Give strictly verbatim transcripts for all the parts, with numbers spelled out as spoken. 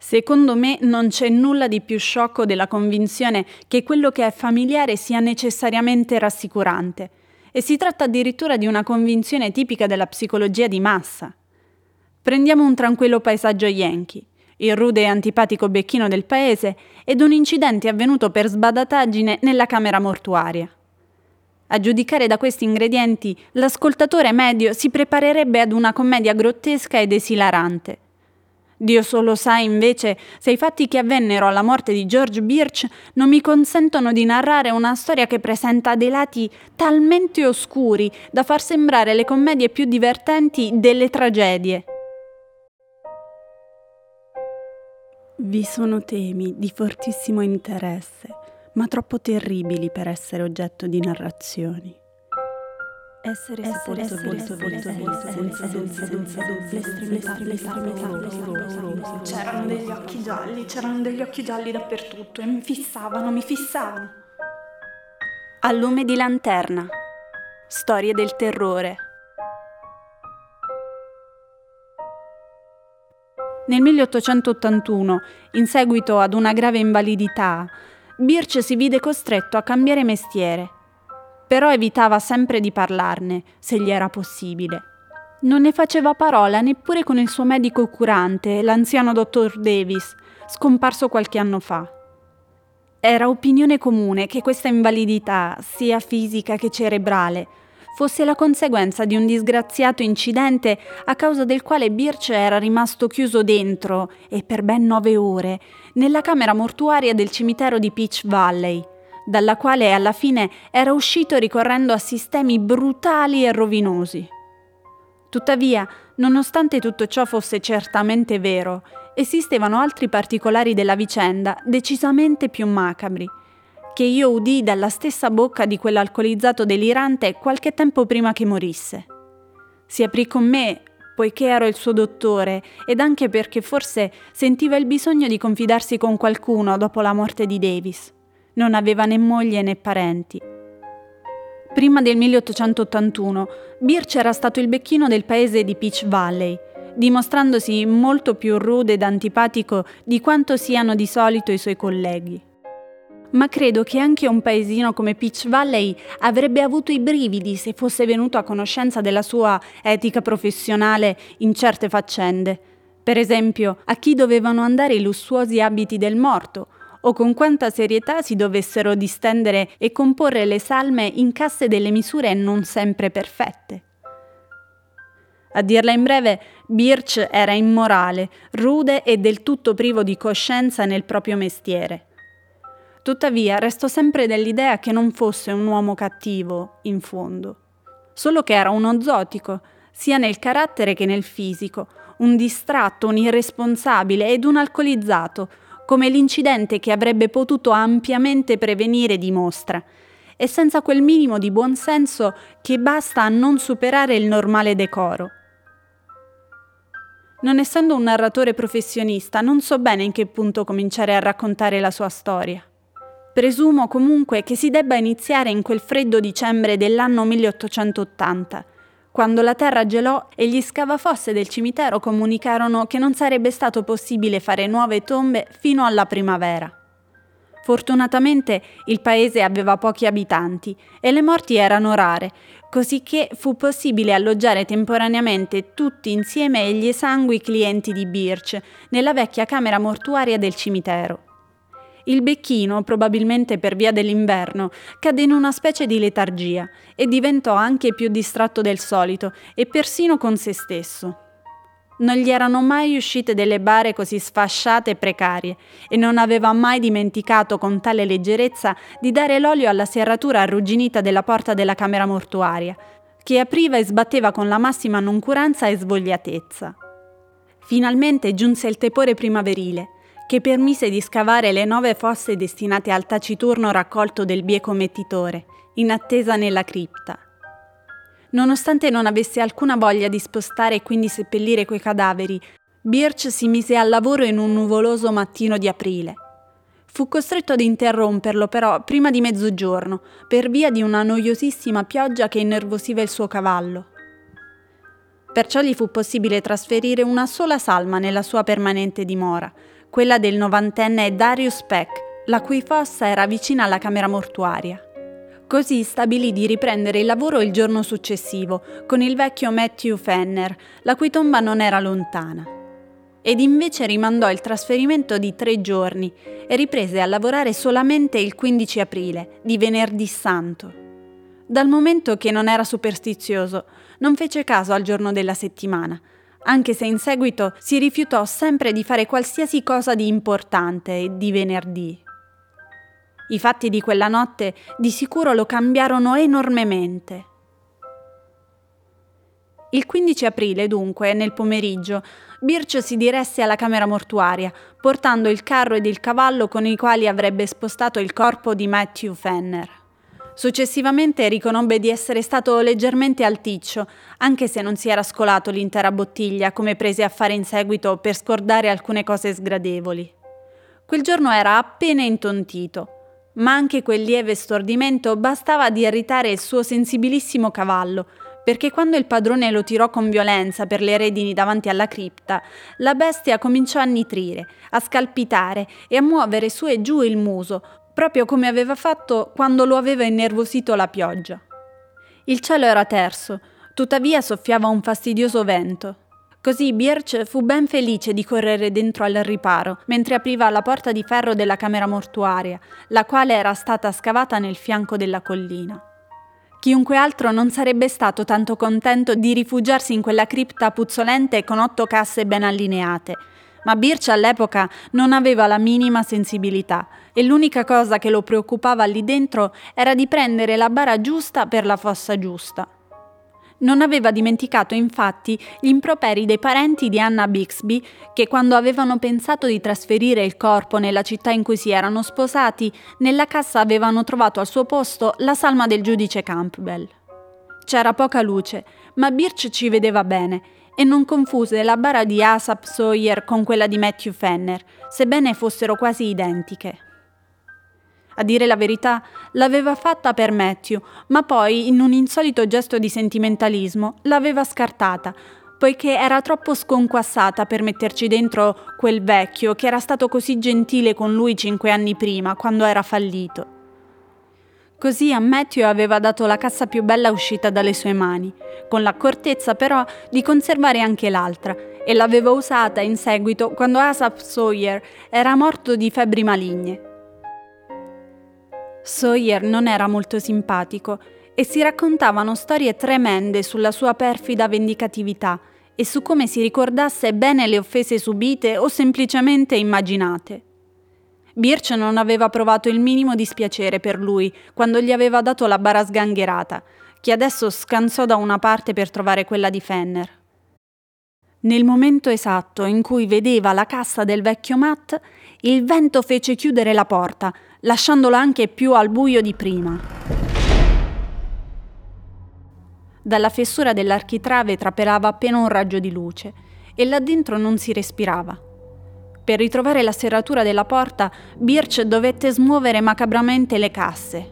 Secondo me non c'è nulla di più sciocco della convinzione che quello che è familiare sia necessariamente rassicurante, e si tratta addirittura di una convinzione tipica della psicologia di massa. Prendiamo un tranquillo paesaggio yankee, il rude e antipatico becchino del paese ed un incidente avvenuto per sbadataggine nella camera mortuaria. A giudicare da questi ingredienti, l'ascoltatore medio si preparerebbe ad una commedia grottesca ed esilarante. Dio solo sa, invece, se i fatti che avvennero alla morte di George Birch non mi consentono di narrare una storia che presenta dei lati talmente oscuri da far sembrare le commedie più divertenti delle tragedie. Vi sono temi di fortissimo interesse, ma troppo terribili per essere oggetto di narrazioni. Essere sepolto volto volto volto senza senza senza l'estremità l'estremità. C'erano degli occhi gialli, c'erano degli occhi gialli dappertutto e mi fissavano, mi fissavano. A lume di lanterna. Storie del terrore. Nel milleottocentottantuno, in seguito ad una grave invalidità, Birch si vide costretto a cambiare mestiere. Però evitava sempre di parlarne, se gli era possibile. Non ne faceva parola neppure con il suo medico curante, l'anziano dottor Davis, scomparso qualche anno fa. Era opinione comune che questa invalidità, sia fisica che cerebrale, fosse la conseguenza di un disgraziato incidente a causa del quale Birch era rimasto chiuso dentro, e per ben nove ore, nella camera mortuaria del cimitero di Peach Valley, dalla quale alla fine era uscito ricorrendo a sistemi brutali e rovinosi. Tuttavia, nonostante tutto ciò fosse certamente vero, esistevano altri particolari della vicenda decisamente più macabri, che io udii dalla stessa bocca di quell'alcolizzato delirante qualche tempo prima che morisse. Si aprì con me, poiché ero il suo dottore, ed anche perché forse sentiva il bisogno di confidarsi con qualcuno dopo la morte di Davis. Non aveva né moglie né parenti. Prima del milleottocentottantuno, Birch era stato il becchino del paese di Peach Valley, dimostrandosi molto più rude ed antipatico di quanto siano di solito i suoi colleghi. Ma credo che anche un paesino come Peach Valley avrebbe avuto i brividi se fosse venuto a conoscenza della sua etica professionale in certe faccende. Per esempio, a chi dovevano andare i lussuosi abiti del morto, o con quanta serietà si dovessero distendere e comporre le salme in casse delle misure non sempre perfette. A dirla in breve, Birch era immorale, rude e del tutto privo di coscienza nel proprio mestiere. Tuttavia, resto sempre dell'idea che non fosse un uomo cattivo, in fondo. Solo che era uno zotico, sia nel carattere che nel fisico, un distratto, un irresponsabile ed un alcolizzato, come l'incidente che avrebbe potuto ampiamente prevenire dimostra, e senza quel minimo di buonsenso che basta a non superare il normale decoro. Non essendo un narratore professionista, non so bene in che punto cominciare a raccontare la sua storia. Presumo comunque che si debba iniziare in quel freddo dicembre dell'anno milleottocentottanta, quando la terra gelò e gli scavafosse del cimitero comunicarono che non sarebbe stato possibile fare nuove tombe fino alla primavera. Fortunatamente il paese aveva pochi abitanti e le morti erano rare, cosicché fu possibile alloggiare temporaneamente tutti insieme gli esangui clienti di Birch nella vecchia camera mortuaria del cimitero. Il becchino, probabilmente per via dell'inverno, cadde in una specie di letargia e diventò anche più distratto del solito e persino con se stesso. Non gli erano mai uscite delle bare così sfasciate e precarie e non aveva mai dimenticato con tale leggerezza di dare l'olio alla serratura arrugginita della porta della camera mortuaria, che apriva e sbatteva con la massima noncuranza e svogliatezza. Finalmente giunse il tepore primaverile, che permise di scavare le nove fosse destinate al taciturno raccolto del bieco mettitore, in attesa nella cripta. Nonostante non avesse alcuna voglia di spostare e quindi seppellire quei cadaveri, Birch si mise al lavoro in un nuvoloso mattino di aprile. Fu costretto ad interromperlo però prima di mezzogiorno, per via di una noiosissima pioggia che innervosiva il suo cavallo. Perciò gli fu possibile trasferire una sola salma nella sua permanente dimora, quella del novantenne Darius Peck, la cui fossa era vicina alla camera mortuaria. Così stabilì di riprendere il lavoro il giorno successivo, con il vecchio Matthew Fenner, la cui tomba non era lontana. Ed invece rimandò il trasferimento di tre giorni e riprese a lavorare solamente il quindici aprile, di venerdì santo. Dal momento che non era superstizioso, non fece caso al giorno della settimana, anche se in seguito si rifiutò sempre di fare qualsiasi cosa di importante di venerdì. I fatti di quella notte di sicuro lo cambiarono enormemente. Il quindici aprile, dunque, nel pomeriggio, Birch si diresse alla camera mortuaria, portando il carro ed il cavallo con i quali avrebbe spostato il corpo di Matthew Fenner. Successivamente riconobbe di essere stato leggermente alticcio, anche se non si era scolato l'intera bottiglia, come prese a fare in seguito per scordare alcune cose sgradevoli. Quel giorno era appena intontito, ma anche quel lieve stordimento bastava ad irritare il suo sensibilissimo cavallo, perché quando il padrone lo tirò con violenza per le redini davanti alla cripta, la bestia cominciò a nitrire, a scalpitare e a muovere su e giù il muso, proprio come aveva fatto quando lo aveva innervosito la pioggia. Il cielo era terso, tuttavia soffiava un fastidioso vento. Così Birch fu ben felice di correre dentro al riparo, mentre apriva la porta di ferro della camera mortuaria, la quale era stata scavata nel fianco della collina. Chiunque altro non sarebbe stato tanto contento di rifugiarsi in quella cripta puzzolente con otto casse ben allineate, ma Birch all'epoca non aveva la minima sensibilità e l'unica cosa che lo preoccupava lì dentro era di prendere la bara giusta per la fossa giusta. Non aveva dimenticato infatti gli improperi dei parenti di Anna Bixby che, quando avevano pensato di trasferire il corpo nella città in cui si erano sposati, nella cassa avevano trovato al suo posto la salma del giudice Campbell. C'era poca luce, ma Birch ci vedeva bene e non confuse la bara di Asaph Sawyer con quella di Matthew Fenner, sebbene fossero quasi identiche. A dire la verità, l'aveva fatta per Matthew, ma poi, in un insolito gesto di sentimentalismo, l'aveva scartata, poiché era troppo sconquassata per metterci dentro quel vecchio che era stato così gentile con lui cinque anni prima, quando era fallito. Così a Matthew aveva dato la cassa più bella uscita dalle sue mani, con l'accortezza però di conservare anche l'altra, e l'aveva usata in seguito quando Asaph Sawyer era morto di febbri maligne. Sawyer non era molto simpatico e si raccontavano storie tremende sulla sua perfida vendicatività e su come si ricordasse bene le offese subite o semplicemente immaginate. Birch non aveva provato il minimo dispiacere per lui quando gli aveva dato la bara sgangherata, che adesso scansò da una parte per trovare quella di Fenner. Nel momento esatto in cui vedeva la cassa del vecchio Matt, il vento fece chiudere la porta, lasciandola anche più al buio di prima. Dalla fessura dell'architrave trapelava appena un raggio di luce e là dentro non si respirava. Per ritrovare la serratura della porta, Birch dovette smuovere macabramente le casse.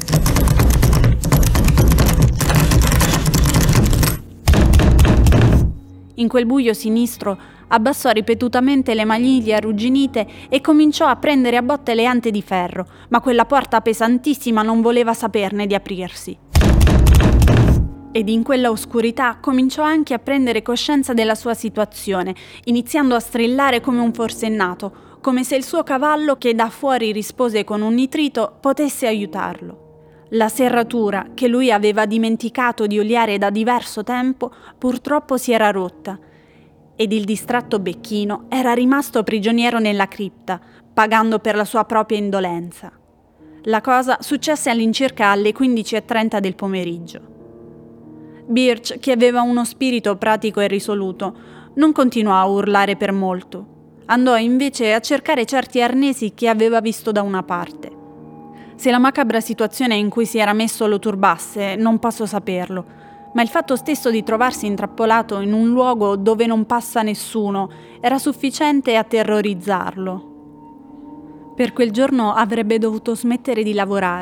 In quel buio sinistro abbassò ripetutamente le maniglie arrugginite e cominciò a prendere a botte le ante di ferro, ma quella porta pesantissima non voleva saperne di aprirsi. Ed in quella oscurità cominciò anche a prendere coscienza della sua situazione, iniziando a strillare come un forsennato, come se il suo cavallo, che da fuori rispose con un nitrito, potesse aiutarlo. La serratura, che lui aveva dimenticato di oliare da diverso tempo, purtroppo si era rotta, ed il distratto becchino era rimasto prigioniero nella cripta, pagando per la sua propria indolenza. La cosa successe all'incirca alle quindici e trenta del pomeriggio. Birch, che aveva uno spirito pratico e risoluto, non continuò a urlare per molto. Andò invece a cercare certi arnesi che aveva visto da una parte. Se la macabra situazione in cui si era messo lo turbasse, non posso saperlo, ma il fatto stesso di trovarsi intrappolato in un luogo dove non passa nessuno era sufficiente a terrorizzarlo. Per quel giorno avrebbe dovuto smettere di lavorare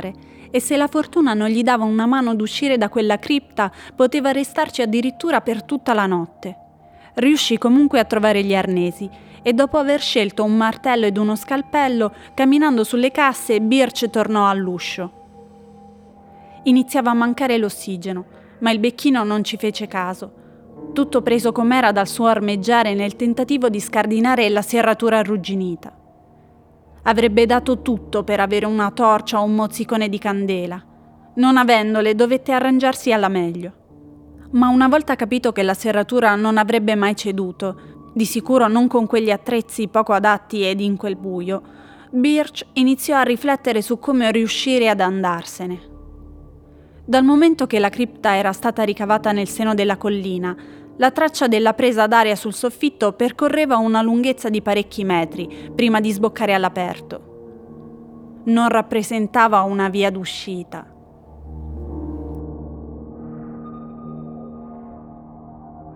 e se la fortuna non gli dava una mano d'uscire da quella cripta, poteva restarci addirittura per tutta la notte. Riuscì comunque a trovare gli arnesi e dopo aver scelto un martello ed uno scalpello, camminando sulle casse, Birch tornò all'uscio. Iniziava a mancare l'ossigeno, ma il becchino non ci fece caso, tutto preso com'era dal suo armeggiare nel tentativo di scardinare la serratura arrugginita. Avrebbe dato tutto per avere una torcia o un mozzicone di candela. Non avendole, dovette arrangiarsi alla meglio. Ma una volta capito che la serratura non avrebbe mai ceduto, di sicuro non con quegli attrezzi poco adatti ed in quel buio, Birch iniziò a riflettere su come riuscire ad andarsene. Dal momento che la cripta era stata ricavata nel seno della collina, la traccia della presa d'aria sul soffitto percorreva una lunghezza di parecchi metri prima di sboccare all'aperto. Non rappresentava una via d'uscita.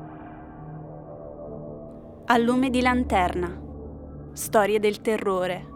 A lume di lanterna. Storie del terrore.